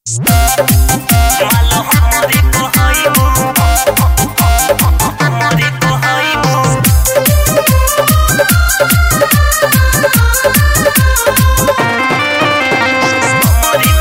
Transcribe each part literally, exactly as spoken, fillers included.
Malo हमरे कहइबू हमरे कहइबू हमरे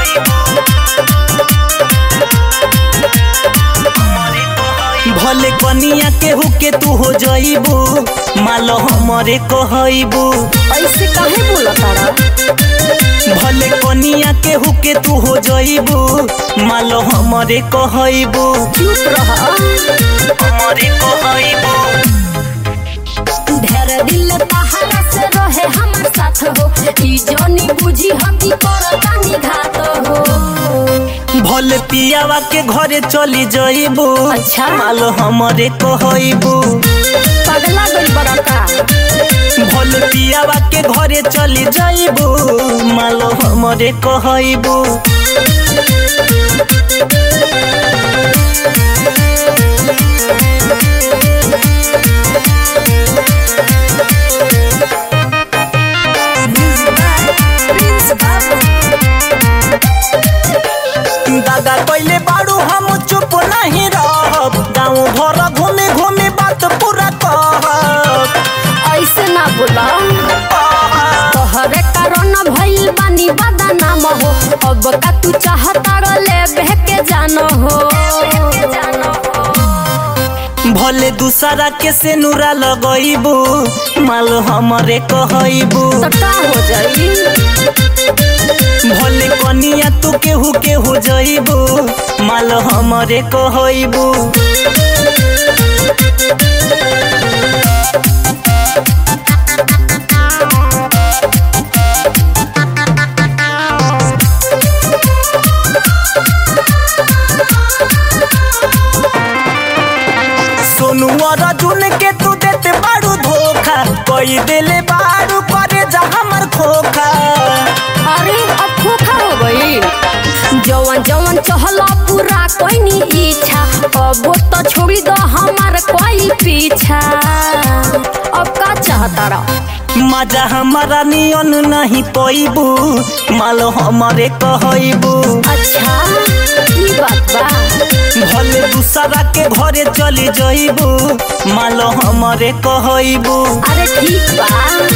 कहइबू भले कनिया केहू के तू हो जइबू मालो हमरे कहइबू। ऐसे काहे बोलतारा? भले कनिया केहू के तू हो जइबू मालो हमरे कहइबू। चुप रह। हमरे कहइबू ढेर दिल तहरा से रहे हमर साथ हो, ई जानी बुझी हम की करतानी घात हो। भले पियावा के घरे चली जइबू अच्छा। मालो हमरे कहइबू। पगला गइल बड़ा का? भले पियावा के घरे चली जइबू मालो हमरे कहइबू। दादा पहले बाड़ू हम चुप नहीं रहब, गाँव भर घूमे घूमे बात पूरा कहब। ऐसे ना बोला। तोहरे कारण भइल बानी बदनाम हो, अब का तू चाहता ले बहके जानो हो। भले दूसरा के से नूरा लगइबू माल हमरे कहइबू। तो का हो जाई? भले कनिया तू केहू के हो जइबू माल हमरे कहइबू। सोनू और अर्जुन के तू देते बाड़ू धोखा, कोई दिले बाड़ू करे जा हमर खोखा। अरे अब खोखा हो गई। जवन जवन चहला पूरा कोई नी इच्छा, अब तो छोड़ी दो हमार कोई पीछा। अब का चाहता रहा? मजा हमारा नियन नहीं पइबू मालो हमरे कहइबू। अच्छा ई बात बा। भले दूसरा के घरे चली जइबू मालो हमरे कहइबू। अरे ठीक बा।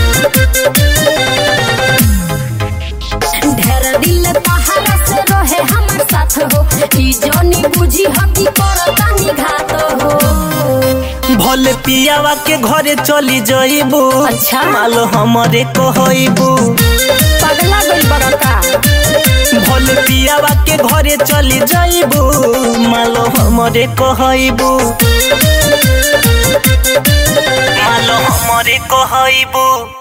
ढेर दिल तहरा से रहे हमर साथ हो, ई जानी बुझी हम की करतानी घात हो। भले पियावा के घरे चली जइबू अच्छा। मालो हमरे कहइबू। पगला गइल बड़ा का? भले पियावा के घरे चली जइबू मालो हमरे कहइबू। मालो हमरे कहइबू।